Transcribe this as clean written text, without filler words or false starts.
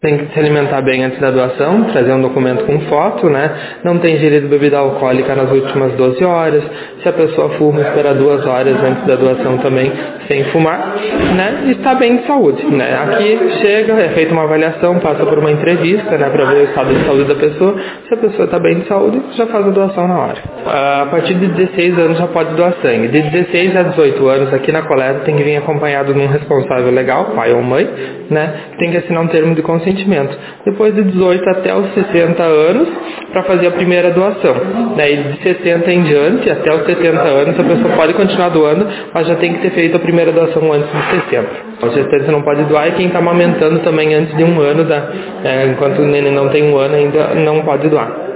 Tem que se alimentar bem antes da doação, trazer um documento com foto, né? Não tem ingerido bebida alcoólica nas últimas 12 horas. Se a pessoa fuma, esperar 2 horas antes da doação também, sem fumar, né? E está bem de saúde, né? Aqui chega, é feita uma avaliação, passa por uma entrevista, né? Para ver o estado de saúde da pessoa. Se a pessoa está bem de saúde, já faz a doação na hora. A partir de 16 anos já pode doar sangue. De 16 a 18 anos, aqui na coleta, tem que vir acompanhado de um responsável legal, pai ou mãe, né? Tem que assinar um termo de consentimento. Depois de 18 até os 60 anos, para fazer a primeira doação. Daí de 60 em diante, até os 70 anos, a pessoa pode continuar doando, mas já tem que ter feito a primeira doação antes de 60. O gestante não pode doar e quem está amamentando também antes de 1 ano, enquanto o neném não tem 1 ano ainda não pode doar.